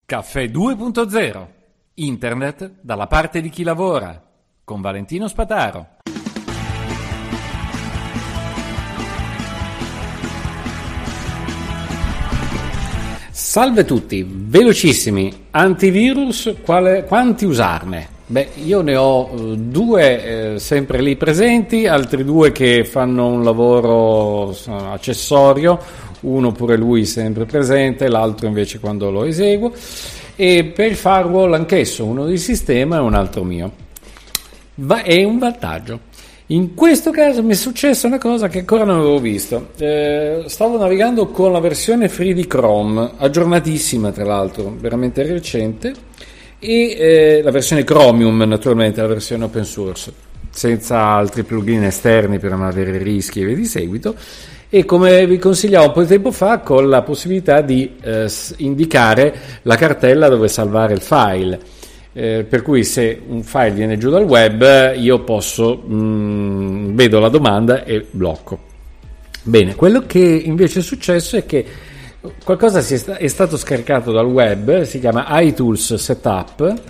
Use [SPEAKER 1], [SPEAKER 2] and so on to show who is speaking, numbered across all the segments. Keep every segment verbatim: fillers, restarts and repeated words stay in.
[SPEAKER 1] Caffè due punto zero. Internet dalla parte di chi lavora. Con Valentino Spataro.
[SPEAKER 2] Salve a tutti, velocissimi, antivirus, quale, quanti usarne? Beh, io ne ho uh, due eh, sempre lì presenti, altri due che fanno un lavoro uh, accessorio, uno pure lui sempre presente, l'altro invece quando lo eseguo, e per il firewall anch'esso, uno di sistema e un altro mio. Va, è un vantaggio. In questo caso mi è successa una cosa che ancora non avevo visto. Eh, stavo navigando con la versione free di Chrome, aggiornatissima tra l'altro, veramente recente, e eh, la versione Chromium, naturalmente, la versione open source, senza altri plugin esterni per non avere rischi e via di seguito, e come vi consigliavo un po' di tempo fa, con la possibilità di eh, indicare la cartella dove salvare il file. Eh, per cui se un file viene giù dal web io posso mh, vedo la domanda e blocco. Bene, quello che invece è successo è che qualcosa si è, sta- è stato scaricato dal web, si chiama iTools Setup,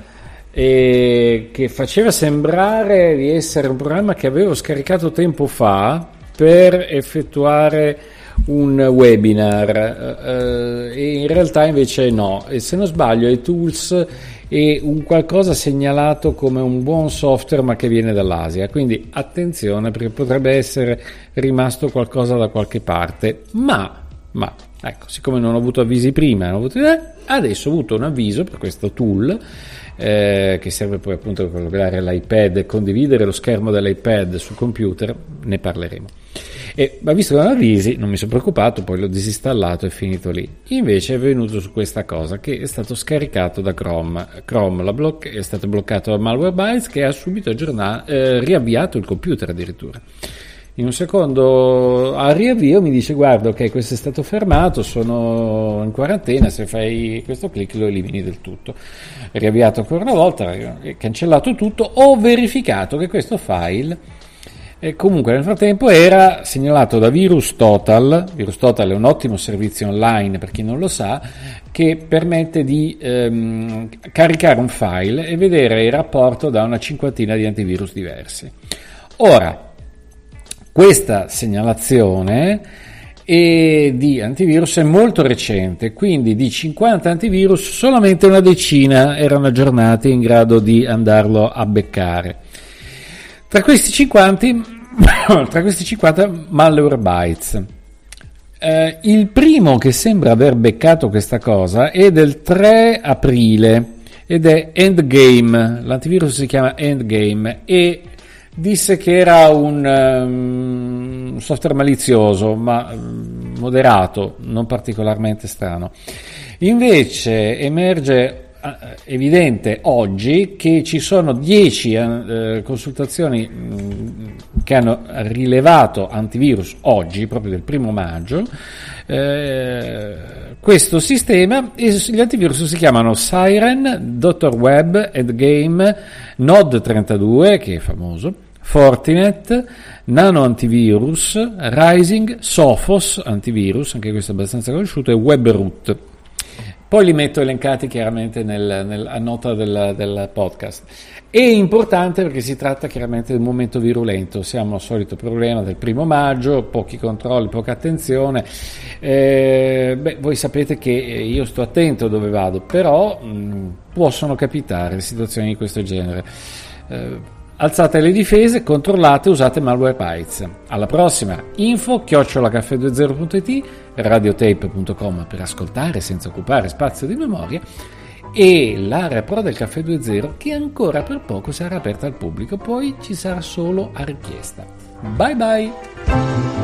[SPEAKER 2] e che faceva sembrare di essere un programma che avevo scaricato tempo fa per effettuare un webinar, eh, e in realtà invece no, e se non sbaglio iTools è un qualcosa segnalato come un buon software ma che viene dall'Asia, quindi attenzione perché potrebbe essere rimasto qualcosa da qualche parte, ma, ma ecco, siccome non ho avuto avvisi prima, non ho avuto, eh, adesso ho avuto un avviso per questo tool eh, che serve poi appunto per collegare l'iPad e condividere lo schermo dell'iPad sul computer, ne parleremo. E, ma visto che non avvisi non mi sono preoccupato, poi l'ho disinstallato e finito lì. Invece è venuto su questa cosa che è stato scaricato da Chrome. Chrome la bloc- è stato bloccato da Malwarebytes, che ha subito aggiornato, eh, riavviato il computer addirittura. In un secondo al riavvio mi dice: guarda, ok, questo è stato fermato, sono in quarantena, se fai questo clic lo elimini del tutto. Riavviato ancora una volta, cancellato tutto, ho verificato che questo file e comunque nel frattempo era segnalato da VirusTotal. VirusTotal è un ottimo servizio online, per chi non lo sa, che permette di ehm, caricare un file e vedere il rapporto da una cinquantina di antivirus diversi. Ora, questa segnalazione è di antivirus è molto recente, quindi di cinquanta antivirus solamente una decina erano aggiornati in grado di andarlo a beccare. Tra questi cinquanta, tra questi cinquanta Malwarebytes. Eh, il primo che sembra aver beccato questa cosa è del tre aprile ed è Endgame. L'antivirus si chiama Endgame e disse che era un um, software malizioso, ma um, moderato, non particolarmente strano. Invece emerge evidente oggi che ci sono dieci eh, consultazioni mh, che hanno rilevato antivirus oggi, proprio del primo maggio, eh, questo sistema, e gli antivirus si chiamano Siren, doctor Web, Endgame, Node trentadue, che è famoso, Fortinet, Nano Antivirus, Rising, Sophos Antivirus, anche questo è abbastanza conosciuto, e WebRoot. Poi li metto elencati chiaramente nel, nel, a nota del, del podcast. È importante perché si tratta chiaramente di un momento virulento. Siamo al solito problema del primo maggio, pochi controlli, poca attenzione. Eh, beh, voi sapete che io sto attento dove vado, però mh, possono capitare situazioni di questo genere. Eh, Alzate le difese, controllate, usate Malwarebytes. Alla prossima. Info chiocciola caffè due zero punto it, radiotape punto com per ascoltare senza occupare spazio di memoria, e l'area pro del Caffè due zero che ancora per poco sarà aperta al pubblico, poi ci sarà solo a richiesta. Bye bye!